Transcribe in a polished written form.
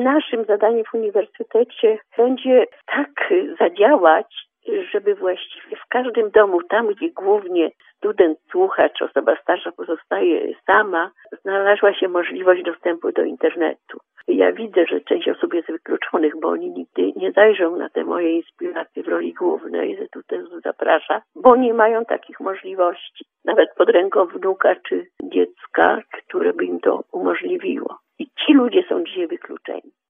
Naszym zadaniem w uniwersytecie będzie tak zadziałać, żeby właściwie w każdym domu, tam gdzie głównie student, słuchacz, osoba starsza pozostaje sama, znalazła się możliwość dostępu do internetu. Ja widzę, że część osób jest wykluczonych, bo oni nigdy nie zajrzą na te moje inspiracje w roli głównej, że tu też zaprasza, bo nie mają takich możliwości. Nawet pod ręką wnuka czy dziecka, które by im to umożliwiło. I ci ludzie są dzisiaj wykluczeni.